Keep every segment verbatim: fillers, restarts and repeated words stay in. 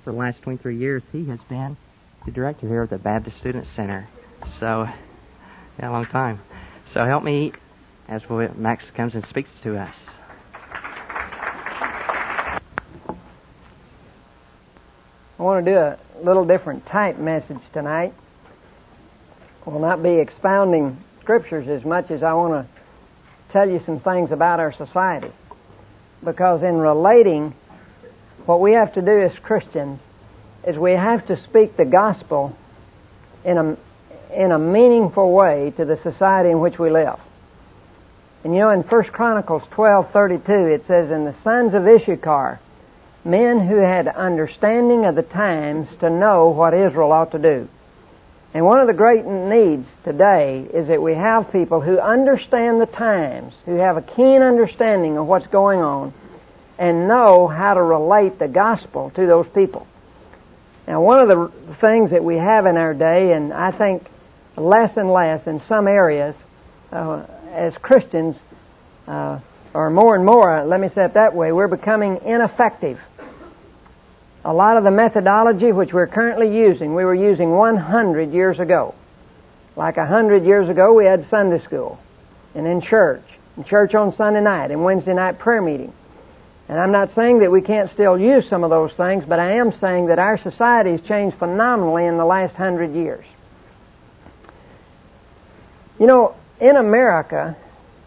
for the last twenty-three years, he has been the director here at the Baptist Student Center. So, yeah, a long time. So help me as Max comes and speaks to us. I want to do a little different type message tonight. I will not be expounding scriptures as much as I want to tell you some things about our society. Because in relating, what we have to do as Christians is we have to speak the gospel in a, in a meaningful way to the society in which we live. And you know, in First Chronicles twelve thirty-two, it says, "And the sons of Issachar, men who had understanding of the times to know what Israel ought to do." And one of the great needs today is that we have people who understand the times, who have a keen understanding of what's going on, and know how to relate the gospel to those people. Now, one of the things that we have in our day, and I think less and less in some areas, uh, as Christians, uh, or more and more, let me say it that way, we're becoming ineffective. A lot of the methodology which we're currently using, we were using one hundred years ago. Like one hundred years ago, we had Sunday school, and in church, and church on Sunday night, and Wednesday night prayer meeting. And I'm not saying that we can't still use some of those things, but I am saying that our society has changed phenomenally in the last hundred years. You know, in America,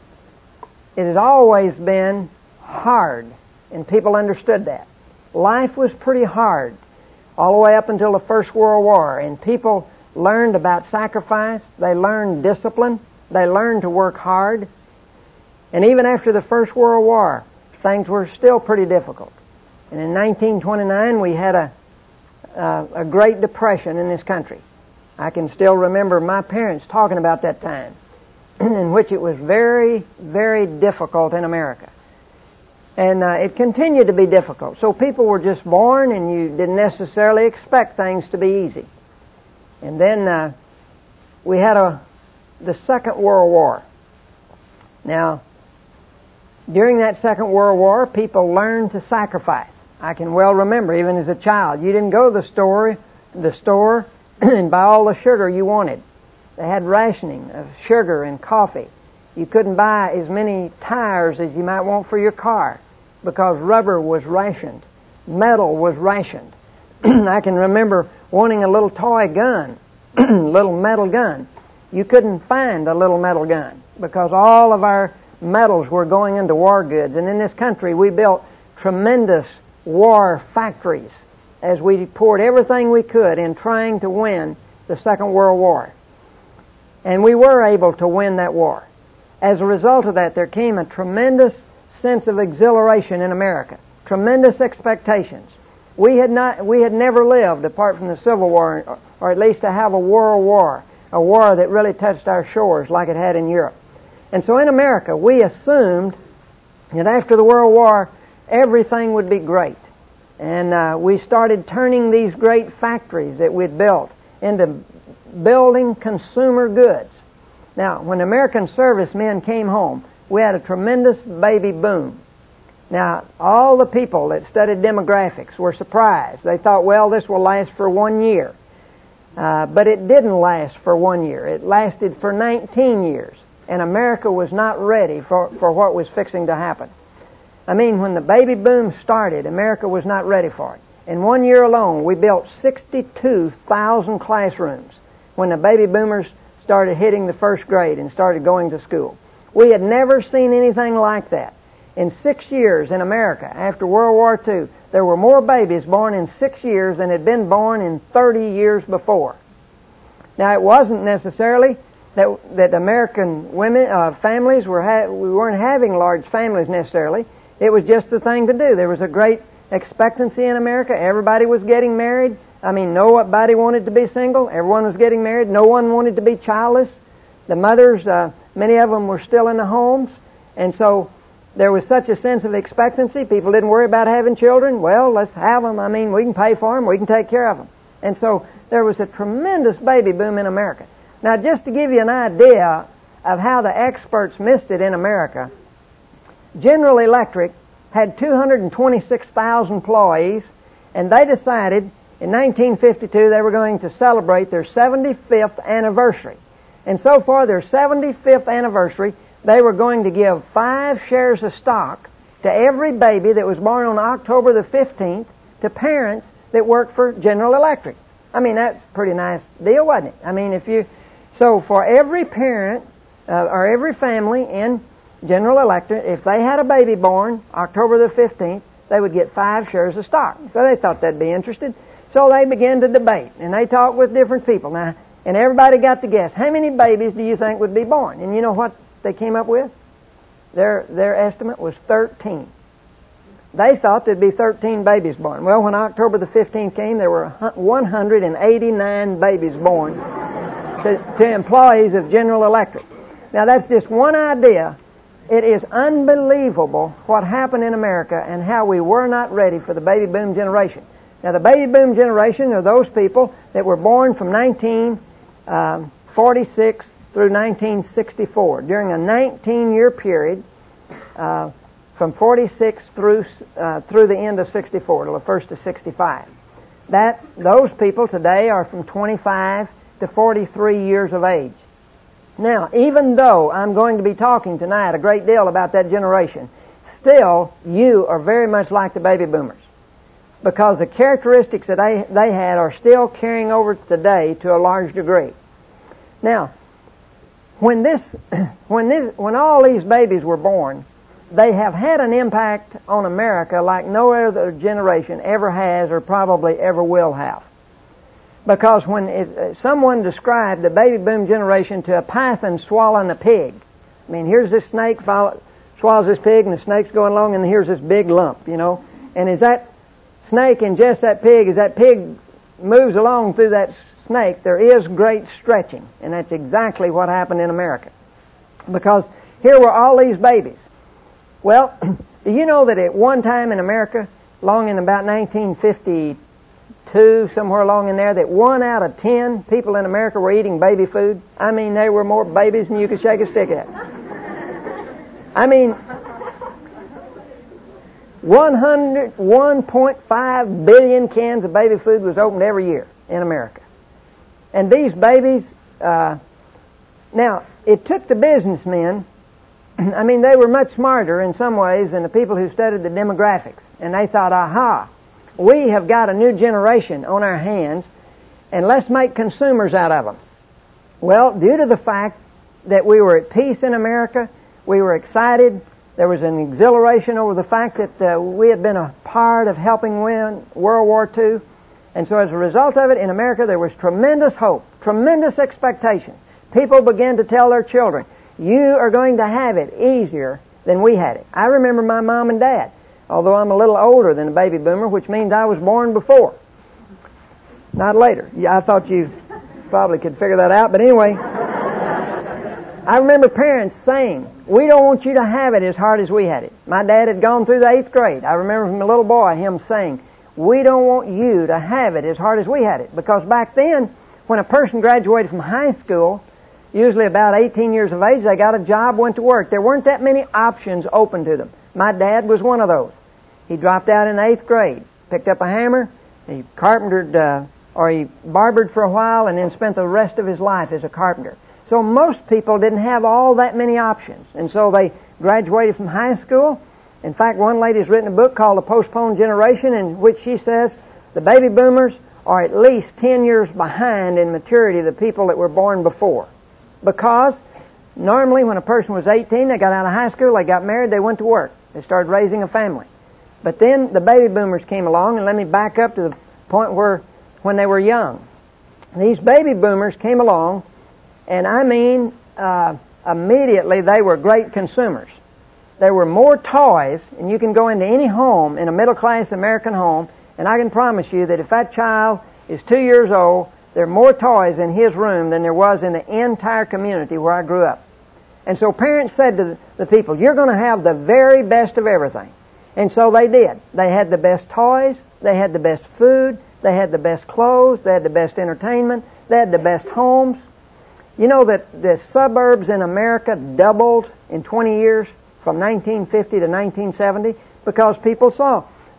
it has always been hard, and people understood that. Life was pretty hard all the way up until the First World War, and people learned about sacrifice, they learned discipline, they learned to work hard. And even after the First World War, things were still pretty difficult. And in nineteen twenty-nine, we had a, uh, a Great Depression in this country. I can still remember my parents talking about that time, in which it was very, very difficult in America. And uh, it continued to be difficult. So people were just born, and you didn't necessarily expect things to be easy. And then uh, we had a the Second World War. Now, during that Second World War, people learned to sacrifice. I can well remember, even as a child, you didn't go to the store, the store and buy all the sugar you wanted. They had rationing of sugar and coffee. You couldn't buy as many tires as you might want for your car because rubber was rationed. Metal was rationed. I can remember wanting a little toy gun, little metal gun. You couldn't find a little metal gun because all of our metals were going into war goods. And in this country, we built tremendous war factories as we poured everything we could in trying to win the Second World War. And we were able to win that war. As a result of that, there came a tremendous sense of exhilaration in America, tremendous expectations. We had not, we had never lived apart from the Civil War, or, or at least to have a world war, a war that really touched our shores like it had in Europe. And so in America, we assumed that after the World War, everything would be great. And uh, we started turning these great factories that we'd built into building consumer goods. Now, when American servicemen came home, we had a tremendous baby boom. Now, all the people that studied demographics were surprised. They thought, well, this will last for one year. Uh, but it didn't last for one year. It lasted for nineteen years. And America was not ready for, for what was fixing to happen. I mean, when the baby boom started, America was not ready for it. In one year alone, we built sixty-two thousand classrooms when the baby boomers started hitting the first grade and started going to school. We had never seen anything like that. In six years in America, after World War Two, there were more babies born in six years than had been born in thirty years before. Now, it wasn't necessarily that that American women uh, families were ha- we weren't having large families necessarily. It was just the thing to do. There was a great expectancy in America. Everybody was getting married. I mean, nobody wanted to be single. Everyone was getting married. No one wanted to be childless. The mothers, uh, many of them were still in the homes. And so there was such a sense of expectancy. People didn't worry about having children. Well, let's have them. I mean, we can pay for them. We can take care of them. And so there was a tremendous baby boom in America. Now, just to give you an idea of how the experts missed it in America, General Electric had two hundred twenty-six thousand employees, And they decided in nineteen fifty-two they were going to celebrate their seventy-fifth anniversary. And so for their seventy-fifth anniversary, they were going to give five shares of stock to every baby that was born on October the fifteenth to parents that worked for General Electric. I mean, that's a pretty nice deal, wasn't it? I mean, if you... So for every parent uh, or every family in General Electric, if they had a baby born October the fifteenth, they would get five shares of stock. So they thought they'd be interested. So they began to debate, and they talked with different people. Now, and everybody got to guess, how many babies do you think would be born? And you know what they came up with? Their their estimate was thirteen. They thought there'd be thirteen babies born. Well, when October the fifteenth came, there were one hundred eighty-nine babies born to, to employees of General Electric. Now, that's just one idea. It is unbelievable what happened in America and how we were not ready for the baby boom generation. Now, the baby boom generation are those people that were born from nineteen forty-six through nineteen sixty-four. During a nineteen-year period, uh, from forty-six through uh, through the end of sixty-four, to the first of sixty-five. That those people today are from twenty-five to forty-three years of age. Now, even though I'm going to be talking tonight a great deal about that generation, still you are very much like the baby boomers, because the characteristics that they they had are still carrying over today to a large degree. Now, when this when this when all these babies were born, they have had an impact on America like no other generation ever has or probably ever will have. Because when it, someone described the baby boom generation to a python swallowing a pig, I mean, here's this snake follow, swallows this pig, and the snake's going along, and here's this big lump, you know. And as that snake ingests that pig, as that pig moves along through that snake, there is great stretching. And that's exactly what happened in America. Because here were all these babies. Well, do you know that at one time in America, long in about nineteen fifty-two, somewhere along in there, that one out of ten people in America were eating baby food? I mean, they were more babies than you could shake a stick at. I mean, one point five billion cans of baby food was opened every year in America. And these babies, uh, now, it took the businessmen, I mean, they were much smarter in some ways than the people who studied the demographics. And they thought, aha, we have got a new generation on our hands, and let's make consumers out of them. Well, due to the fact that we were at peace in America, we were excited, there was an exhilaration over the fact that uh, we had been a part of helping win World War Two. And so as a result of it, in America, there was tremendous hope, tremendous expectation. People began to tell their children, you are going to have it easier than we had it. I remember my mom and dad, although I'm a little older than a baby boomer, which means I was born before, not later. Yeah, I thought you probably could figure that out, but anyway, I remember parents saying, we don't want you to have it as hard as we had it. My dad had gone through the eighth grade. I remember from a little boy him saying, we don't want you to have it as hard as we had it. Because back then, when a person graduated from high school, usually about eighteen years of age, they got a job, went to work. There weren't that many options open to them. My dad was one of those. He dropped out in the eighth grade, picked up a hammer, he carpentered, uh, or he barbered for a while, and then spent the rest of his life as a carpenter. So most people didn't have all that many options. And so they graduated from high school. In fact, one lady's written a book called The Postponed Generation, in which she says the baby boomers are at least ten years behind in maturity the people that were born before. Because normally when a person was eighteen, they got out of high school, they got married, they went to work. They started raising a family. But then the baby boomers came along, and let me back up to the point where when they were young. These baby boomers came along, and I mean uh, immediately they were great consumers. There were more toys, and you can go into any home, in a middle-class American home, and I can promise you that if that child is two years old, there are more toys in his room than there was in the entire community where I grew up. And so parents said to the people, you're going to have the very best of everything. And so they did. They had the best toys, they had the best food, they had the best clothes, they had the best entertainment, they had the best homes. You know that the suburbs in America doubled in twenty years from nineteen fifty to nineteen seventy because people saw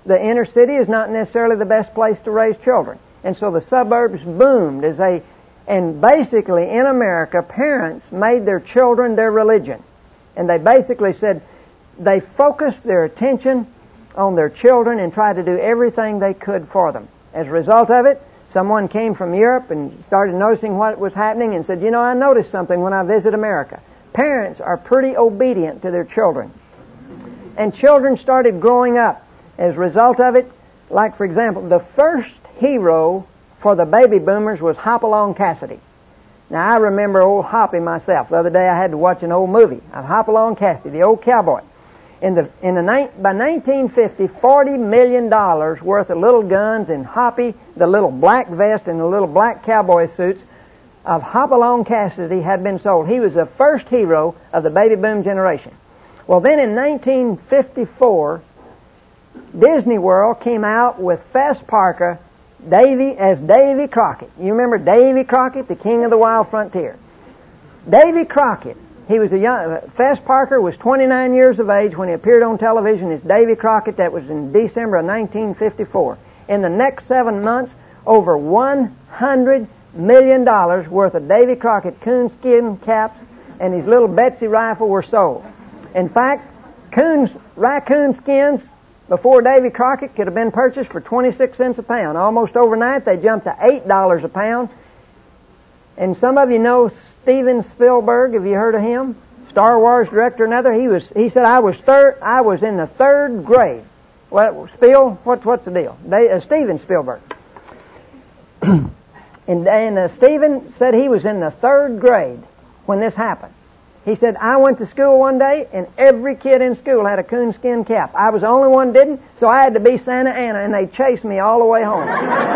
the inner city is not necessarily the best place to raise children. And so the suburbs boomed as they, and basically in America, parents made their children their religion. And they basically said they focused their attention on their children and tried to do everything they could for them. As a result of it, someone came from Europe and started noticing what was happening and said, you know, I noticed something when I visit America. Parents are pretty obedient to their children. And children started growing up. As a result of it, like for example, the first hero for the baby boomers was Hopalong Cassidy. Now I remember old Hoppy myself. The other day I had to watch an old movie of Hopalong Cassidy, the old cowboy. In the in the by nineteen fifty, forty million dollars worth of little guns and Hoppy, the little black vest and the little black cowboy suits of Hopalong Cassidy had been sold. He was the first hero of the baby boom generation. Well, then in nineteen fifty-four, Disney World came out with Fess Parker Davy as Davy Crockett. You remember Davy Crockett, the king of the wild frontier? Davy Crockett. He was a young. Fess Parker was twenty-nine years of age when he appeared on television as Davy Crockett. That was in December of nineteen fifty-four. In the next seven months, over one hundred million dollars worth of Davy Crockett coonskin caps and his little Betsy rifle were sold. In fact, coons, raccoon skins before Davy Crockett could have been purchased for twenty-six cents a pound. Almost overnight, they jumped to eight dollars a pound. And some of you know Steven Spielberg. Have you heard of him? Star Wars director, another. He was. He said, "I was third. I was in the third grade." What Spiel? What, what's the deal? They, uh, Steven Spielberg. and and uh, Steven said he was in the third grade when this happened. He said, I went to school one day, and every kid in school had a coonskin cap. I was the only one that didn't, so I had to be Santa Ana, and they chased me all the way home.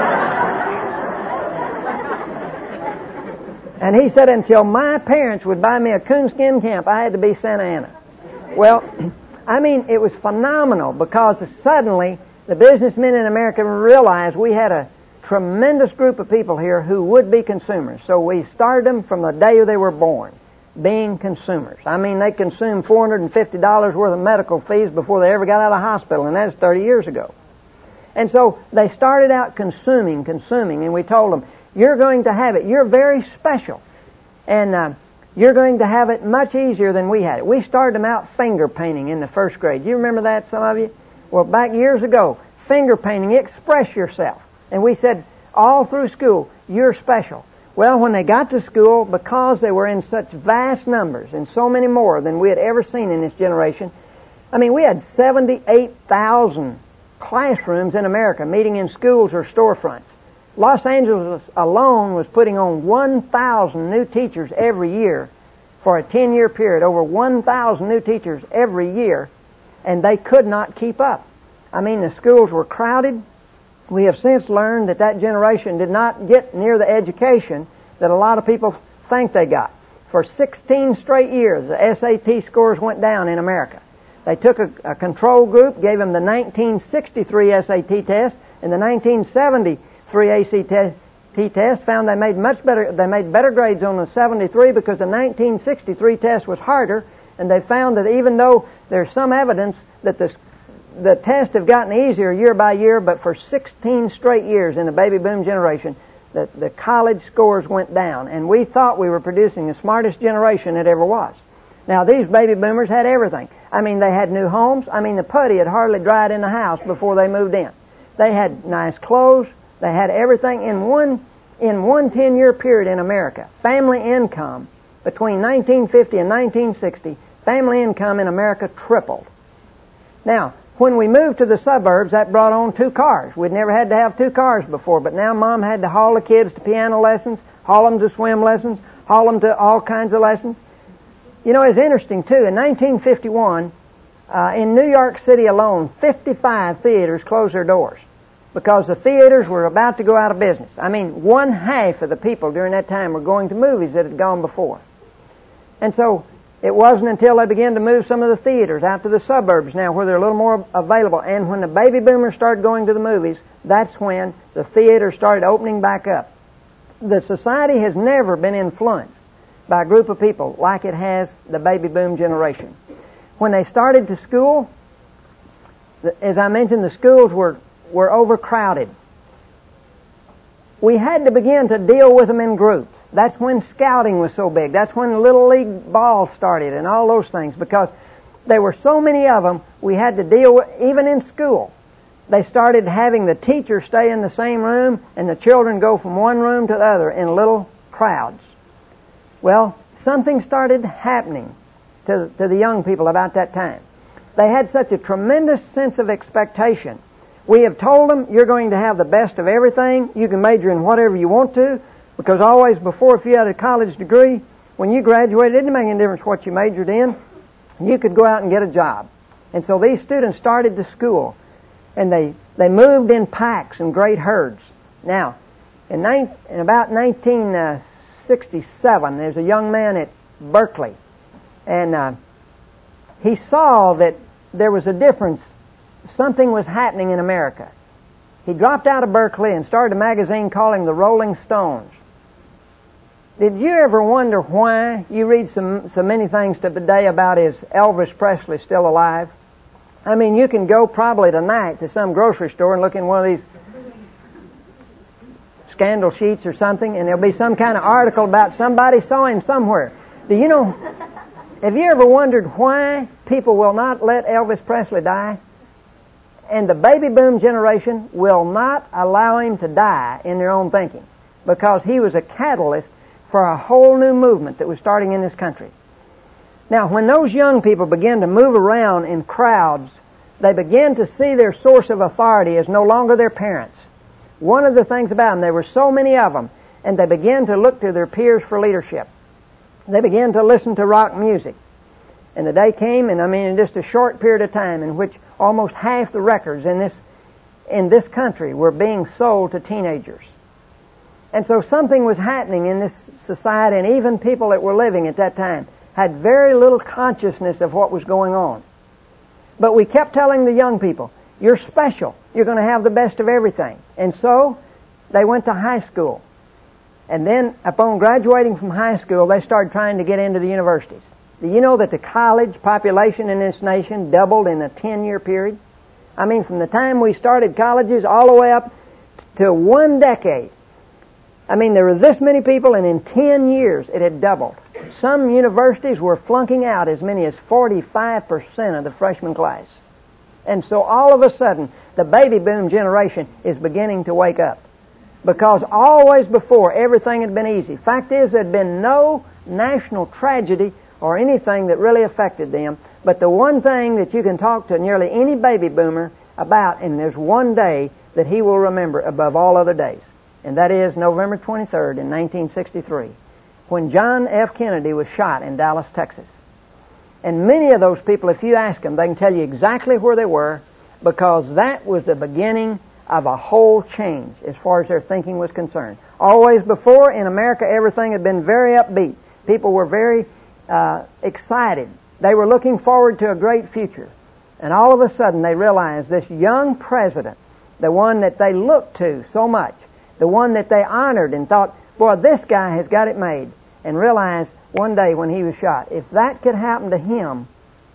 And he said, until my parents would buy me a coonskin cap, I had to be Santa Ana. Well, I mean, it was phenomenal, because suddenly the businessmen in America realized we had a tremendous group of people here who would be consumers. So we started them from the day they were born, being consumers. I mean, they consumed four hundred fifty dollars worth of medical fees before they ever got out of the hospital, and that's thirty years ago. And so they started out consuming, consuming, and we told them, you're going to have it. You're very special. And uh, you're going to have it much easier than we had it. We started them out finger painting in the first grade. Do you remember that, some of you? Well, back years ago, finger painting, express yourself. And we said, all through school, you're special. Well, when they got to school, because they were in such vast numbers, and so many more than we had ever seen in this generation, I mean, we had seventy-eight thousand classrooms in America meeting in schools or storefronts. Los Angeles alone was putting on one thousand new teachers every year for a ten-year period, over one thousand new teachers every year, and they could not keep up. I mean, the schools were crowded. We have since learned that that generation did not get near the education that a lot of people think they got. For sixteen straight years, the S A T scores went down in America. They took a, a control group, gave them the nineteen sixty-three S A T test and the nineteen seventy-three A C T test, found they made much better, they made better grades on the seventy-three because the nineteen sixty-three test was harder, and they found that even though there's some evidence that the the tests have gotten easier year by year, but for sixteen straight years in the baby boom generation, the, the college scores went down, and we thought we were producing the smartest generation it ever was. Now, these baby boomers had everything. I mean, they had new homes. I mean, the putty had hardly dried in the house before they moved in. They had nice clothes. They had everything in one in one ten-year period in America. Family income between nineteen fifty and nineteen sixty, family income in America tripled. Now, when we moved to the suburbs, that brought on two cars. We'd never had to have two cars before, but now Mom had to haul the kids to piano lessons, haul them to swim lessons, haul them to all kinds of lessons. You know, it's interesting, too. In nineteen fifty-one, uh, in New York City alone, fifty-five theaters closed their doors because the theaters were about to go out of business. I mean, one half of the people during that time were going to movies that had gone before. And so it wasn't until they began to move some of the theaters out to the suburbs now where they're a little more available. And when the baby boomers started going to the movies, that's when the theaters started opening back up. The society has never been influenced by a group of people like it has the baby boom generation. When they started to school, As I mentioned, the schools were, were overcrowded. We had to begin to deal with them in groups. That's when scouting was so big. That's when Little League ball started and all those things, because there were so many of them, we had to deal with, even in school. They started having the teacher stay in the same room and the children go from one room to the other in little crowds. Well, something started happening to, to the young people about that time. They had such a tremendous sense of expectation. We have told them, you're going to have the best of everything. You can major in whatever you want to, because always before, if you had a college degree, when you graduated, it didn't make any difference what you majored in. You could go out and get a job. And so these students started to school, and they, they moved in packs and great herds. Now, in, nine, in about nineteen sixty-seven, there's a young man at Berkeley, and uh, he saw that there was a difference. Something was happening in America. He dropped out of Berkeley and started a magazine calling the Rolling Stones. Did you ever wonder why? You read some, so many things today about is Elvis Presley still alive? I mean, you can go probably tonight to some grocery store and look in one of these scandal sheets or something, and there'll be some kind of article about somebody saw him somewhere. Do you know, have you ever wondered why people will not let Elvis Presley die? And the baby boom generation will not allow him to die in their own thinking, because he was a catalyst for a whole new movement that was starting in this country. Now, when those young people began to move around in crowds, they began to see their source of authority as no longer their parents. One of the things about them, there were so many of them, and they began to look to their peers for leadership. They began to listen to rock music. And the day came, and I mean in just a short period of time, in which almost half the records in this in this country were being sold to teenagers. And so something was happening in this society, and even people that were living at that time had very little consciousness of what was going on. But we kept telling the young people, you're special. You're going to have the best of everything. And so they went to high school. And then upon graduating from high school, they started trying to get into the universities. Do you know that the college population in this nation doubled in a ten-year period? I mean, from the time we started colleges all the way up to one decade. I mean, there were this many people, and in ten years it had doubled. Some universities were flunking out as many as forty-five percent of the freshman class. And so all of a sudden, the baby boom generation is beginning to wake up. Because always before, everything had been easy. Fact is, there had been no national tragedy or anything that really affected them. But the one thing that you can talk to nearly any baby boomer about, and there's one day that he will remember above all other days, and that is November twenty-third in nineteen sixty-three, when John F. Kennedy was shot in Dallas, Texas. And many of those people, if you ask them, they can tell you exactly where they were, because that was the beginning of a whole change as far as their thinking was concerned. Always before, in America, everything had been very upbeat. People were very uh, excited. They were looking forward to a great future. And all of a sudden, they realized this young president, the one that they looked to so much, the one that they honored and thought, boy, this guy has got it made, and realized one day when he was shot, if that could happen to him,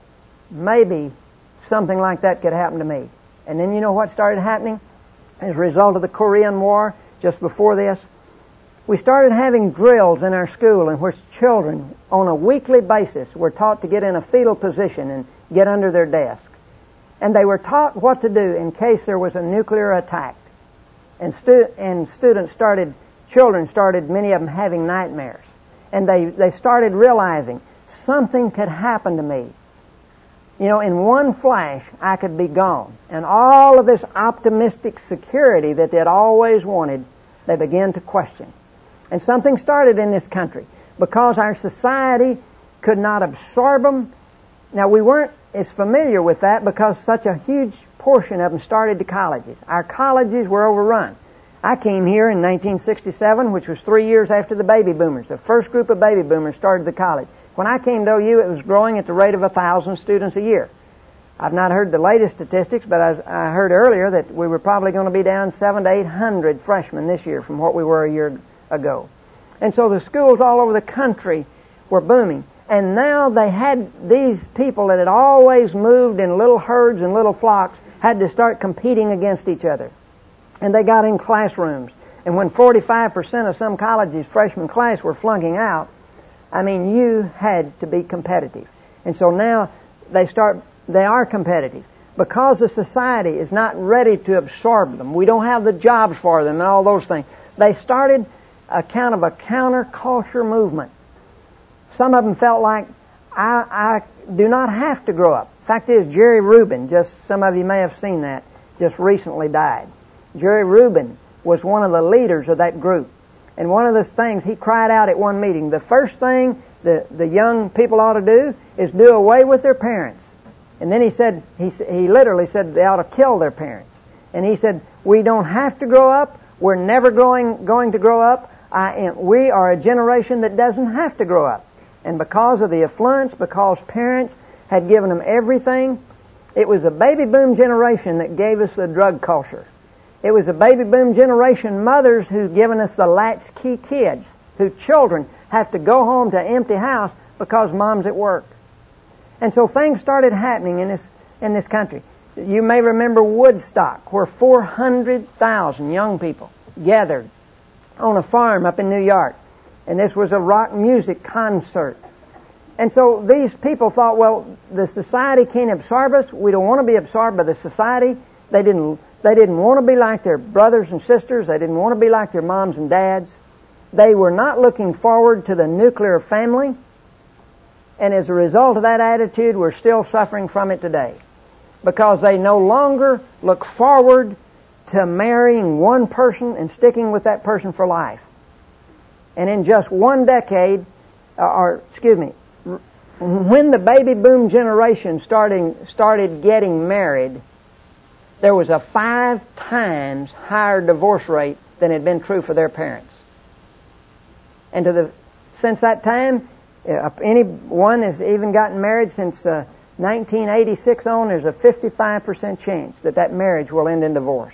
maybe something like that could happen to me. And then you know what started happening? As a result of the Korean War, just before this, we started having drills in our school in which children, on a weekly basis, were taught to get in a fetal position and get under their desk. And they were taught what to do in case there was a nuclear attack. And, stu- and students started, children started, many of them having nightmares. And they, they started realizing something could happen to me. You know, in one flash, I could be gone. And all of this optimistic security that they'd always wanted, they began to question. And something started in this country. Because our society could not absorb them. Now, we weren't as familiar with that because such a huge portion of them started to colleges. Our colleges were overrun. I came here in nineteen sixty-seven, which was three years after the baby boomers. The first group of baby boomers started the college. When I came to O U, it was growing at the rate of a thousand students a year. I've not heard the latest statistics, but I, I heard earlier that we were probably going to be down seven to eight hundred freshmen this year from what we were a year ago. And so the schools all over the country were booming. And now they had these people that had always moved in little herds and little flocks had to start competing against each other. And they got in classrooms. And when forty-five percent of some colleges' freshman class were flunking out, I mean, you had to be competitive. And so now they start, they are competitive. Because the society is not ready to absorb them. We don't have the jobs for them and all those things. They started a kind of a counterculture movement. Some of them felt like, I, I do not have to grow up. Fact is, Jerry Rubin, just some of you may have seen that, just recently died. Jerry Rubin was one of the leaders of that group. And one of those things, he cried out at one meeting, the first thing the, the young people ought to do is do away with their parents. And then he said, he, he literally said they ought to kill their parents. And he said, we don't have to grow up. We're never growing, going to grow up. I am, we are a generation that doesn't have to grow up. And because of the affluence, because parents had given them everything, it was a baby boom generation that gave us the drug culture. It was a baby boom generation, mothers who've given us the latchkey kids, whose children have to go home to an empty house because mom's at work. And so things started happening in this in this country. You may remember Woodstock, where four hundred thousand young people gathered on a farm up in New York. And this was a rock music concert. And so these people thought, well, the society can't absorb us. We don't want to be absorbed by the society. They didn't They didn't want to be like their brothers and sisters. They didn't want to be like their moms and dads. They were not looking forward to the nuclear family. And as a result of that attitude, we're still suffering from it today. Because they no longer look forward to marrying one person and sticking with that person for life. And in just one decade, or excuse me, when the baby boom generation starting, started getting married, there was a five times higher divorce rate than had been true for their parents. And to the since that time, uh, anyone has even gotten married since uh, nineteen eighty-six on, there's a fifty-five percent chance that that marriage will end in divorce.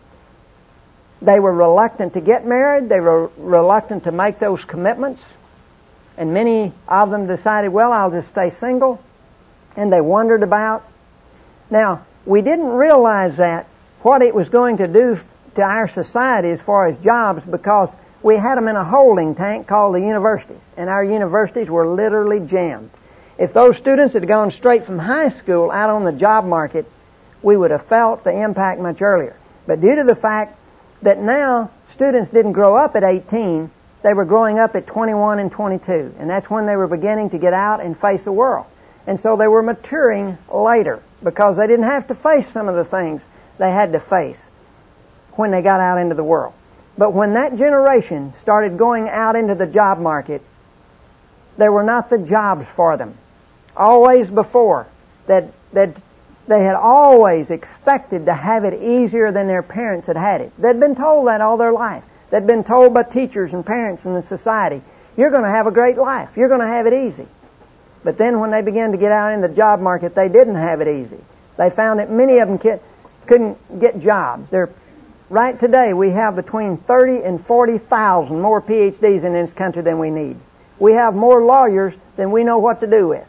They were reluctant to get married. They were reluctant to make those commitments. And many of them decided, well, I'll just stay single. And they wondered about. Now, we didn't realize that, what it was going to do to our society as far as jobs, because we had them in a holding tank called the universities. And our universities were literally jammed. If those students had gone straight from high school out on the job market, we would have felt the impact much earlier. But due to the fact that now students didn't grow up at eighteen, they were growing up at twenty-one and twenty-two. And that's when they were beginning to get out and face the world. And so they were maturing later, because they didn't have to face some of the things they had to face when they got out into the world. But when that generation started going out into the job market, there were not the jobs for them. Always before, that that they had always expected to have it easier than their parents had had it. They'd been told that all their life. They'd been told by teachers and parents in the society, you're going to have a great life. You're going to have it easy. But then when they began to get out in the job market, they didn't have it easy. They found that many of them couldn't get jobs. They're, right today, we have between thirty and forty thousand more P H Ds in this country than we need. We have more lawyers than we know what to do with.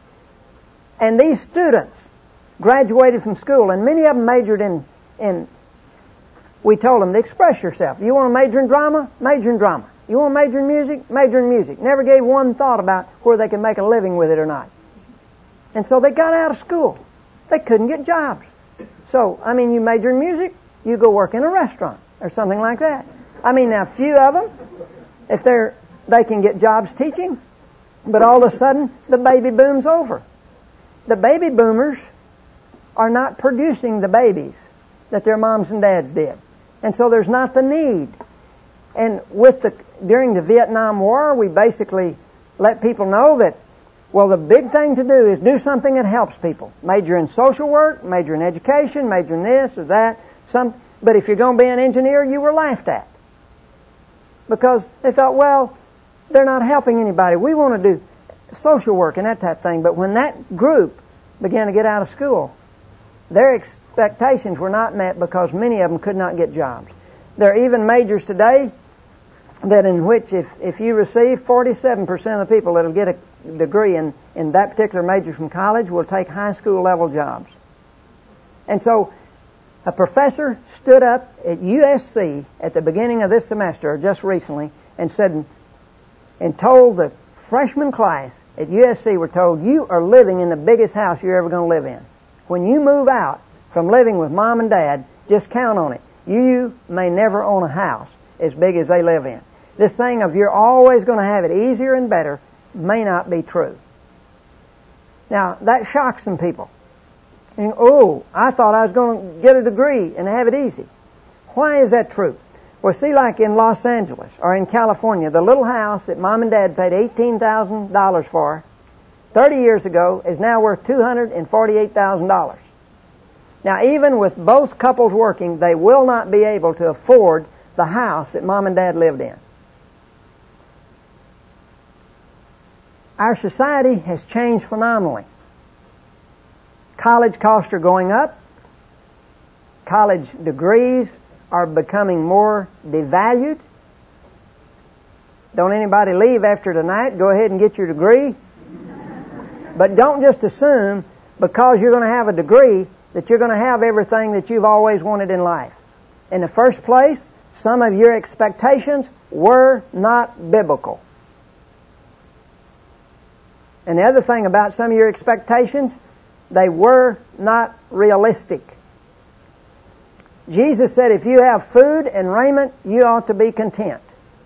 And these students graduated from school, and many of them majored in, in we told them to express yourself. You want to major in drama? Major in drama. You want to major in music? Major in music. Never gave one thought about where they could make a living with it or not. And so they got out of school. They couldn't get jobs. So, I mean, you major in music, you go work in a restaurant or something like that. I mean, now, few of them, if they're, they can get jobs teaching, but all of a sudden, the baby boom's over. The baby boomers are not producing the babies that their moms and dads did. And so there's not the need. And with the during the Vietnam War, we basically let people know that, well, the big thing to do is do something that helps people. Major in social work, major in education, major in this or that. Some, but if you're going to be an engineer, you were laughed at. Because they thought, well, they're not helping anybody. We want to do social work and that type of thing. But when that group began to get out of school, their expectations were not met because many of them could not get jobs. There are even majors today that in which if, if you receive forty-seven percent of the people that will get a degree in, in that particular major from college will take high school level jobs. And so A professor stood up at U S C at the beginning of this semester, or just recently, and said, and told the freshman class at U S C, were told, you are living in the biggest house you're ever going to live in. When you move out from living with mom and dad, just count on it. You may never own a house as big as they live in. This thing of you're always going to have it easier and better may not be true. Now, that shocks some people. And, oh, I thought I was going to get a degree and have it easy. Why is that true? Well, see, like in Los Angeles or in California, the little house that mom and dad paid eighteen thousand dollars for thirty years ago is now worth two hundred forty-eight thousand dollars. Now, even with both couples working, they will not be able to afford the house that mom and dad lived in. Our society has changed phenomenally. College costs are going up. College degrees are becoming more devalued. Don't anybody leave after tonight. Go ahead and get your degree. But don't just assume because you're going to have a degree that you're going to have everything that you've always wanted in life. In the first place, some of your expectations were not biblical. And the other thing about some of your expectations, they were not realistic. Jesus said if you have food and raiment, you ought to be content.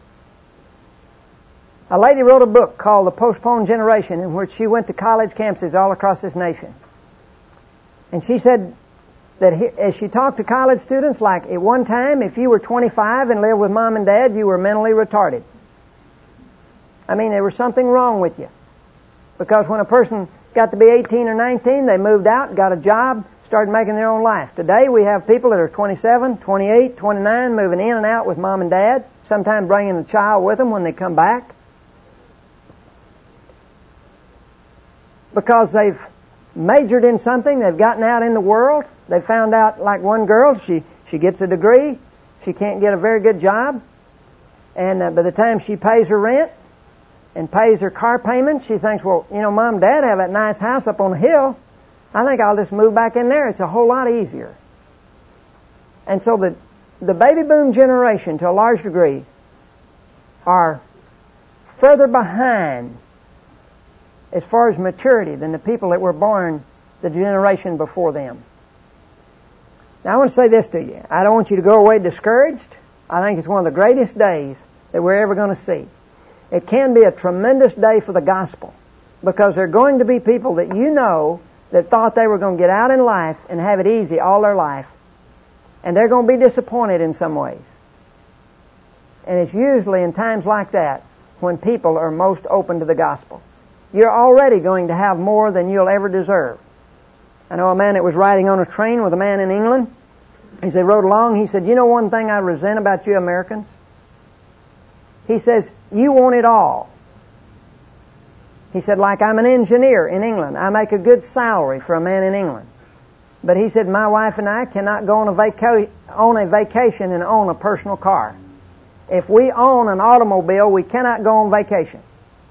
A lady wrote a book called The Postponed Generation, in which she went to college campuses all across this nation. And she said that he, as she talked to college students, like at one time, if you were twenty-five and lived with mom and dad, you were mentally retarded. I mean, there was something wrong with you. Because when a person got to be eighteen or nineteen, they moved out, got a job, started making their own life. Today we have people that are twenty-seven, twenty-eight, twenty-nine, moving in and out with mom and dad, sometimes bringing the child with them when they come back. Because they've majored in something, they've gotten out in the world, they found out, like one girl, she, she gets a degree, she can't get a very good job, and uh, by the time she pays her rent and pays her car payment, she thinks, well, you know, mom and dad have that nice house up on the hill, I think I'll just move back in there. It's a whole lot easier. And so the, the baby boom generation, to a large degree, are further behind as far as maturity than the people that were born the generation before them. Now, I want to say this to you. I don't want you to go away discouraged. I think it's one of the greatest days that we're ever going to see. It can be a tremendous day for the gospel, because there are going to be people that you know that thought they were going to get out in life and have it easy all their life, and they're going to be disappointed in some ways. And it's usually in times like that when people are most open to the gospel. You're already going to have more than you'll ever deserve. I know a man that was riding on a train with a man in England. As they rode along, he said, you know one thing I resent about you Americans? He says, you want it all. He said, like I'm an engineer in England. I make a good salary for a man in England. But he said, my wife and I cannot go on a, vaca- on a vacation and own a personal car. If we own an automobile, we cannot go on vacation.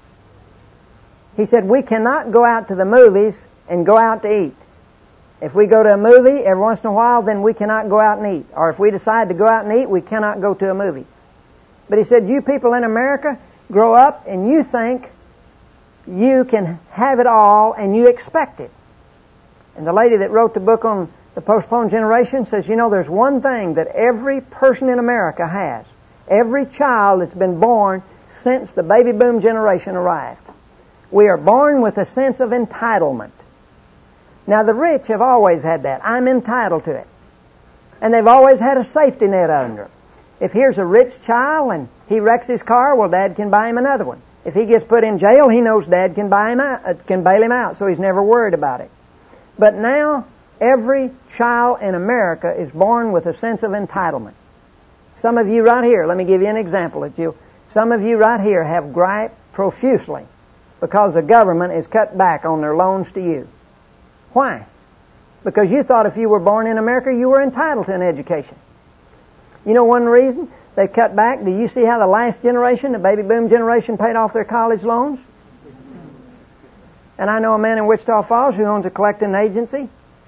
He said, we cannot go out to the movies and go out to eat. If we go to a movie every once in a while, then we cannot go out and eat. Or if we decide to go out and eat, we cannot go to a movie. But he said, you people in America grow up and you think you can have it all and you expect it. And the lady that wrote the book on the postponed generation says, you know, there's one thing that every person in America has. Every child that's been born since the baby boom generation arrived. We are born with a sense of entitlement. Now, the rich have always had that. I'm entitled to it. And they've always had a safety net under them. If here's a rich child and he wrecks his car, well, Dad can buy him another one. If he gets put in jail, he knows Dad can buy him out, uh, can bail him out, so he's never worried about it. But now, every child in America is born with a sense of entitlement. Some of you right here, let me give you an example that you, some of you right here have griped profusely because the government is cut back on their loans to you. Why? Because you thought if you were born in America, you were entitled to an education. You know one reason they cut back? Do you see how the last generation, the baby boom generation, paid off their college loans? And I know a man in Wichita Falls who owns a collecting agency.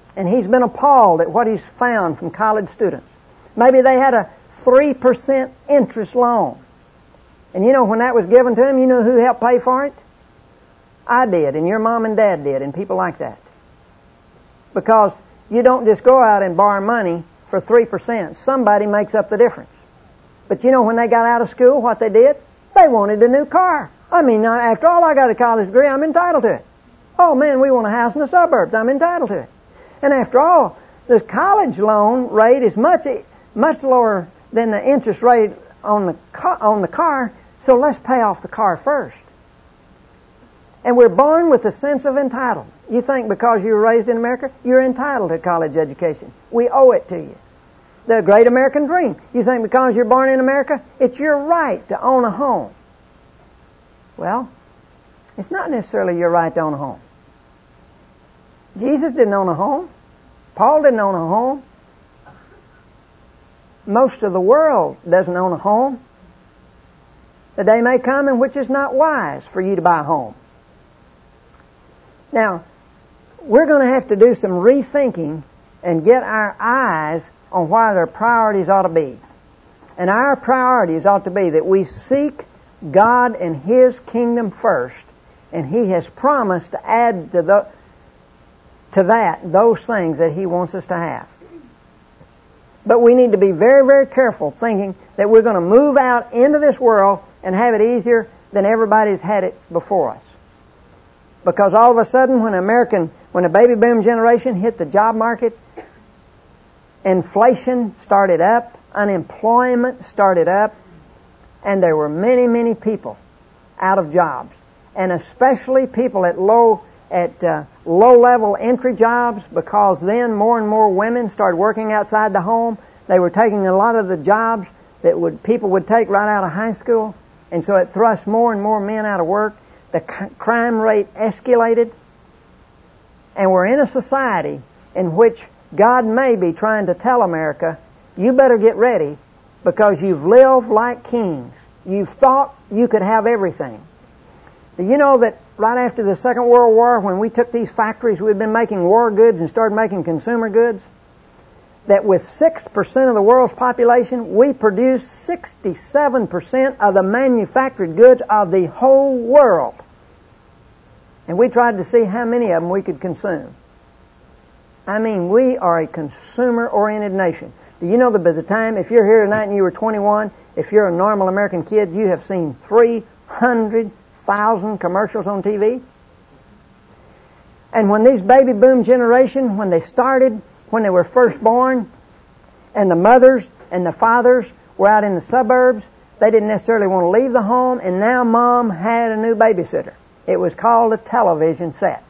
And he's been appalled at what he's found from college students. Maybe they had a three percent interest loan. And you know, when that was given to him, you know who helped pay for it? I did, and your mom and dad did, and people like that. Because you don't just go out and borrow money for three percent. Somebody makes up the difference. But you know, when they got out of school, what they did? They wanted a new car. I mean, after all, I got a college degree, I'm entitled to it. Oh man, we want a house in the suburbs, I'm entitled to it. And after all, the college loan rate is much much lower than the interest rate on the car, on the car, so let's pay off the car first. And we're born with a sense of entitlement. You think because you were raised in America, you're entitled to college education. We owe it to you. The great American dream. You think because you're born in America, it's your right to own a home. Well, it's not necessarily your right to own a home. Jesus didn't own a home. Paul didn't own a home. Most of the world doesn't own a home. The day may come in which it's not wise for you to buy a home. Now, we're going to have to do some rethinking and get our eyes on what our priorities ought to be. And our priorities ought to be that we seek God and His kingdom first, and He has promised to add to, the, to that those things that He wants us to have. But we need to be very, very careful thinking that we're going to move out into this world and have it easier than everybody's had it before us. Because all of a sudden, when American, when the baby boom generation hit the job market, inflation started up, unemployment started up, and there were many, many people out of jobs, and especially people at low at uh, low-level entry jobs, because then more and more women started working outside the home. They were taking a lot of the jobs that would people would take right out of high school, and so it thrust more and more men out of work. The c- crime rate escalated, and we're in a society in which God may be trying to tell America, you better get ready because you've lived like kings. You've thought you could have everything. Do you know that right after the Second World War, when we took these factories, we'd been making war goods and started making consumer goods, that with six percent of the world's population, we produce sixty-seven percent of the manufactured goods of the whole world. And we tried to see how many of them we could consume. I mean, we are a consumer-oriented nation. Do you know that by the time, if you're here tonight and you were twenty-one, if you're a normal American kid, you have seen three hundred thousand commercials on T V? And when these baby boom generation, when they started, when they were first born, and the mothers and the fathers were out in the suburbs, they didn't necessarily want to leave the home, and now mom had a new babysitter. It was called a television set.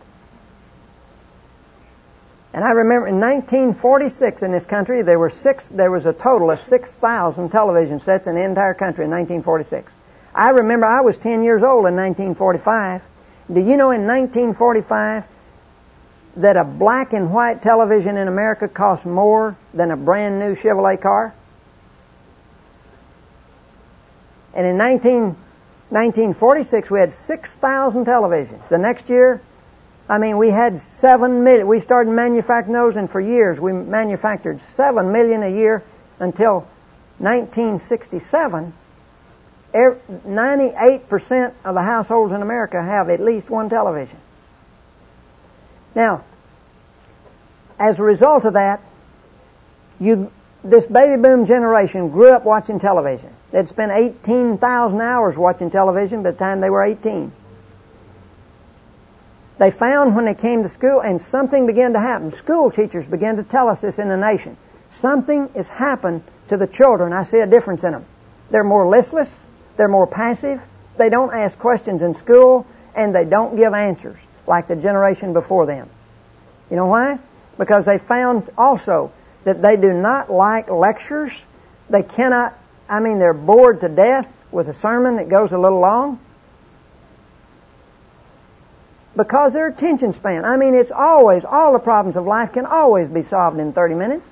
And I remember in nineteen forty-six in this country, there were six. There was a total of six thousand television sets in the entire country in nineteen forty-six. I remember I was ten years old in nineteen forty-five. Do you know in nineteen forty-five that a black and white television in America cost more than a brand new Chevrolet car? And in nineteen forty-six, we had six thousand televisions. The next year, I mean, we had seven million. We started manufacturing those, and for years we manufactured seven million a year until nineteen sixty-seven. ninety-eight percent of the households in America have at least one television. Now, as a result of that, you, this baby boom generation grew up watching television. They'd spent eighteen thousand hours watching television by the time they were eighteen. They found when they came to school, and something began to happen. School teachers began to tell us this in the nation. Something has happened to the children. I see a difference in them. They're more listless. They're more passive. They don't ask questions in school, and they don't give answers like the generation before them. You know why? Because they found also that they do not like lectures. They cannot, I mean, they're bored to death with a sermon that goes a little long. Because their attention span, I mean, it's always, all the problems of life can always be solved in thirty minutes.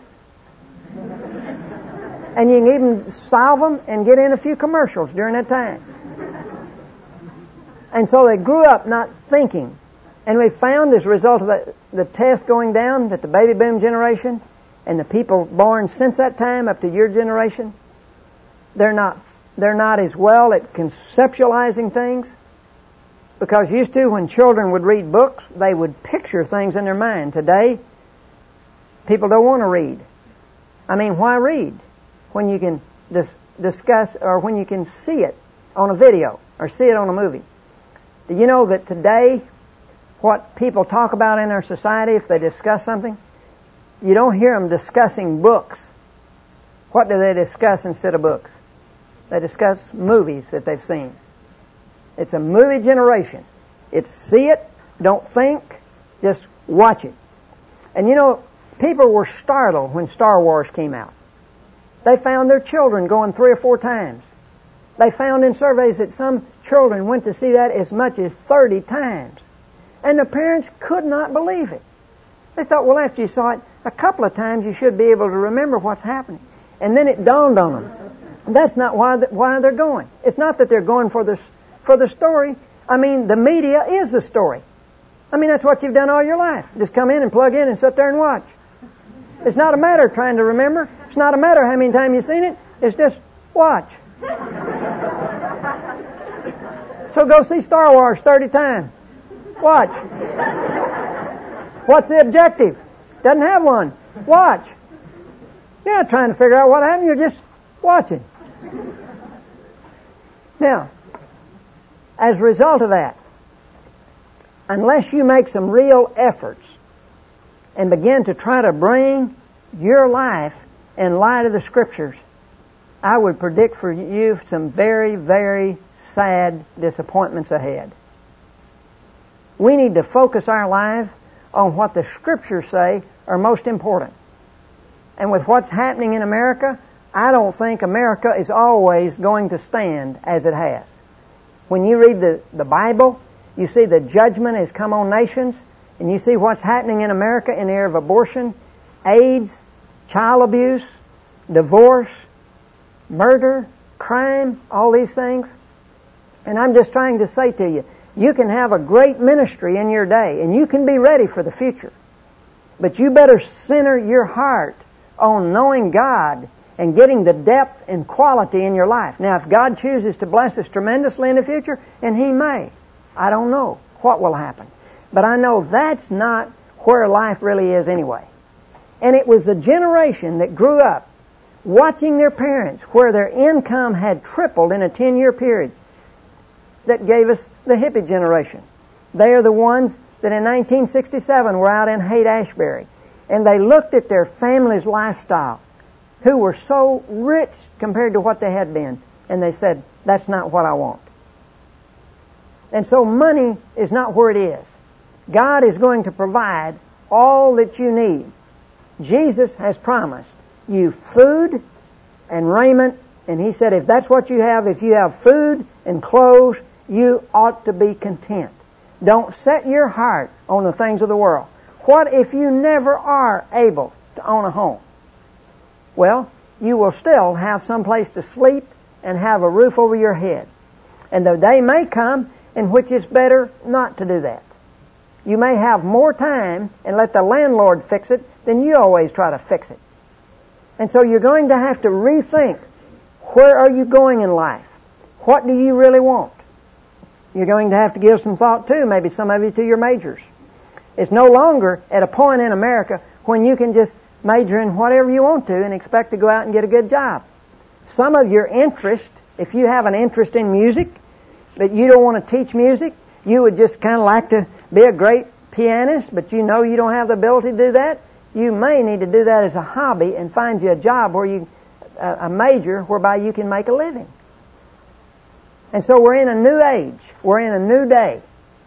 And you can even solve them and get in a few commercials during that time. And so they grew up not thinking And we found as a result of the, the test going down that the baby boom generation and the people born since that time up to your generation, they're not they're not as well at conceptualizing things. Because used to, when children would read books, they would picture things in their mind. Today, people don't want to read. I mean, why read when you can dis- discuss or when you can see it on a video or see it on a movie? Do you know that today, what people talk about in our society if they discuss something, you don't hear them discussing books. What do they discuss instead of books? They discuss movies that they've seen. It's a movie generation. It's see it, don't think, just watch it. And you know, people were startled when Star Wars came out. They found their children going three or four times. They found in surveys that some children went to see that as much as thirty times. And the parents could not believe it. They thought, well, after you saw it a couple of times, you should be able to remember what's happening. And then it dawned on them. That's not why why they're going. It's not that they're going for the, for the story. I mean, the media is the story. I mean, that's what you've done all your life. Just come in and plug in and sit there and watch. It's not a matter of trying to remember. It's not a matter of how many times you've seen it. It's just watch. So go see Star Wars thirty times. Watch. What's the objective? Doesn't have one. Watch. You're not trying to figure out what happened. You're just watching. Now, as a result of that, unless you make some real efforts and begin to try to bring your life in light of the Scriptures, I would predict for you some very, very sad disappointments ahead. We need to focus our lives on what the Scriptures say are most important. And with what's happening in America, I don't think America is always going to stand as it has. When you read the, the Bible, you see the judgment has come on nations, and you see what's happening in America in the area of abortion, AIDS, child abuse, divorce, murder, crime, all these things. And I'm just trying to say to you, you can have a great ministry in your day, and you can be ready for the future. But you better center your heart on knowing God and getting the depth and quality in your life. Now, if God chooses to bless us tremendously in the future, and He may, I don't know what will happen. But I know that's not where life really is anyway. And it was the generation that grew up watching their parents, where their income had tripled in a ten-year period, that gave us the hippie generation. They are the ones that in nineteen sixty-seven were out in Haight-Ashbury, and they looked at their family's lifestyle, who were so rich compared to what they had been, and they said, that's not what I want. And so money is not where it is. God is going to provide all that you need. Jesus has promised you food and raiment, and He said if that's what you have, if you have food and clothes, you ought to be content. Don't set your heart on the things of the world. What if you never are able to own a home? Well, you will still have some place to sleep and have a roof over your head. And the day may come in which it's better not to do that. You may have more time and let the landlord fix it than you always try to fix it. And so you're going to have to rethink, where are you going in life? What do you really want? You're going to have to give some thought too, maybe some of you, to your majors. It's no longer at a point in America when you can just major in whatever you want to and expect to go out and get a good job. Some of your interest, if you have an interest in music, but you don't want to teach music, you would just kind of like to be a great pianist, but you know you don't have the ability to do that, you may need to do that as a hobby and find you a job where you, a major whereby you can make a living. And so we're in a new age. We're in a new day.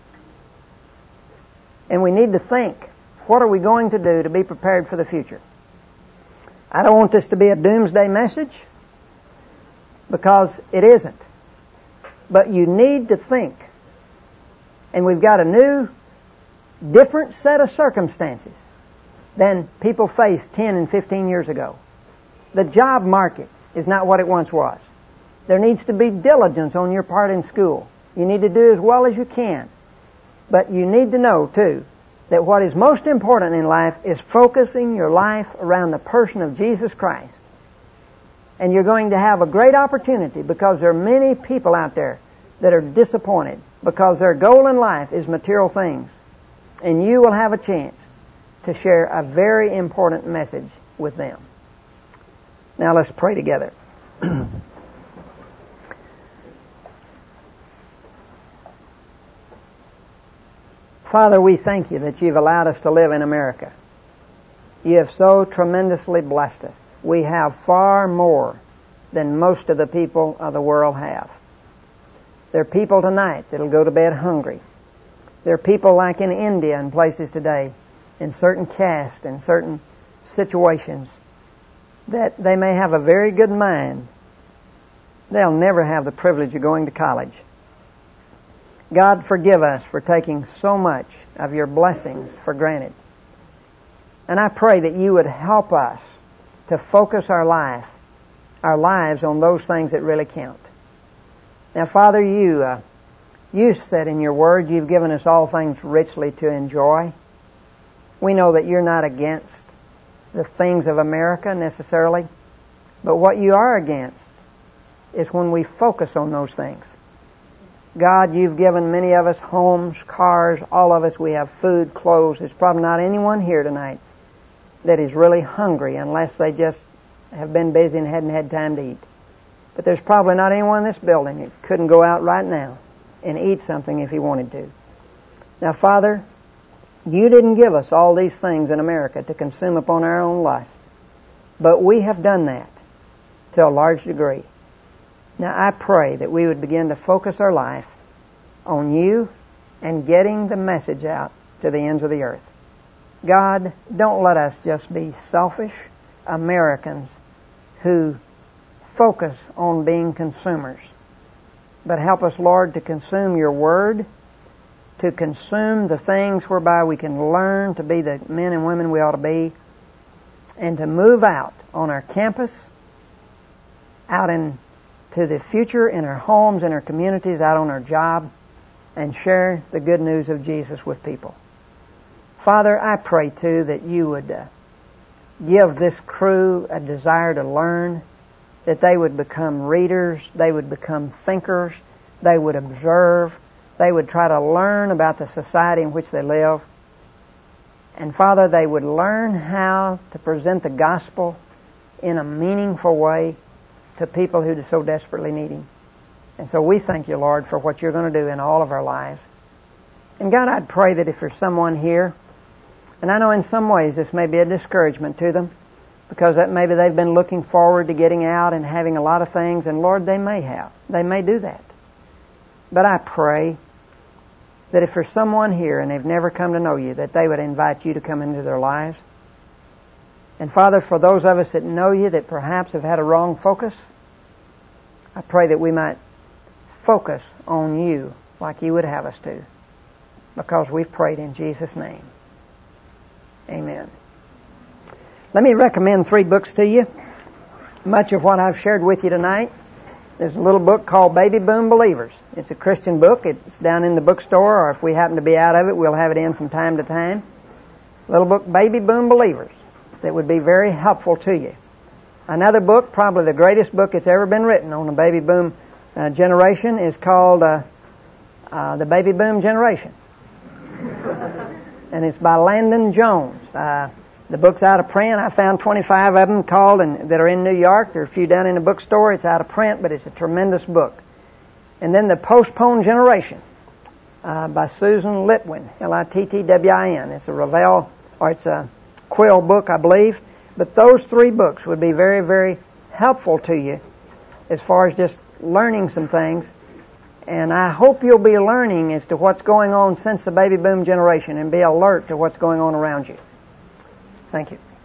And we need to think, what are we going to do to be prepared for the future? I don't want this to be a doomsday message, because it isn't. But you need to think. And we've got a new, different set of circumstances than people faced ten and fifteen years ago. The job market is not what it once was. There needs to be diligence on your part in school. You need to do as well as you can. But you need to know, too, that what is most important in life is focusing your life around the person of Jesus Christ. And you're going to have a great opportunity because there are many people out there that are disappointed because their goal in life is material things. And you will have a chance to share a very important message with them. Now let's pray together. Father, we thank you that you've allowed us to live in America. You have so tremendously blessed us. We have far more than most of the people of the world have. There are people tonight that'll go to bed hungry. There are people like in India and places today, in certain castes and certain situations, that they may have a very good mind. They'll never have the privilege of going to college. God, forgive us for taking so much of your blessings for granted. And I pray that you would help us to focus our life, our lives on those things that really count. Now, Father, you, uh, you said in your word you've given us all things richly to enjoy. We know that you're not against the things of America necessarily, but what you are against is when we focus on those things. God, you've given many of us homes, cars, all of us, we have food, clothes. There's probably not anyone here tonight that is really hungry unless they just have been busy and hadn't had time to eat. But there's probably not anyone in this building that couldn't go out right now and eat something if he wanted to. Now, Father, you didn't give us all these things in America to consume upon our own lust, but we have done that to a large degree. Now, I pray that we would begin to focus our life on you and getting the message out to the ends of the earth. God, don't let us just be selfish Americans who focus on being consumers, but help us, Lord, to consume your word, to consume the things whereby we can learn to be the men and women we ought to be, and to move out on our campus, out into the future, in our homes, in our communities, out on our job, and share the good news of Jesus with people. Father, I pray, too, that you would uh, give this crew a desire to learn, that they would become readers, they would become thinkers, they would observe, they would try to learn about the society in which they live. And Father, they would learn how to present the gospel in a meaningful way to people who so desperately need Him. And so we thank you, Lord, for what you're going to do in all of our lives. And God, I'd pray that if there's someone here, and I know in some ways this may be a discouragement to them, because that maybe they've been looking forward to getting out and having a lot of things, and Lord, they may have. They may do that. But I pray that if there's someone here and they've never come to know you, that they would invite you to come into their lives. And Father, for those of us that know you that perhaps have had a wrong focus, I pray that we might focus on you like you would have us to, because we've prayed in Jesus' name. Amen. Let me recommend three books to you. Much of what I've shared with you tonight. There's a little book called Baby Boom Believers. It's a Christian book. It's down in the bookstore, or if we happen to be out of it, we'll have it in from time to time. A little book, Baby Boom Believers, that would be very helpful to you. Another book, probably the greatest book that's ever been written on the baby boom uh, generation, is called uh, uh, The Baby Boom Generation. And it's by Landon Jones. Uh, the book's out of print. I found twenty-five of them called and that are in New York. There are a few down in the bookstore. It's out of print, but it's a tremendous book. And then The Postponed Generation uh, by Susan Litwin, L I T T W I N. It's a Revell, or it's a Quill book, I believe. But those three books would be very, very helpful to you as far as just learning some things. And I hope you'll be learning as to what's going on since the baby boom generation and be alert to what's going on around you. Thank you.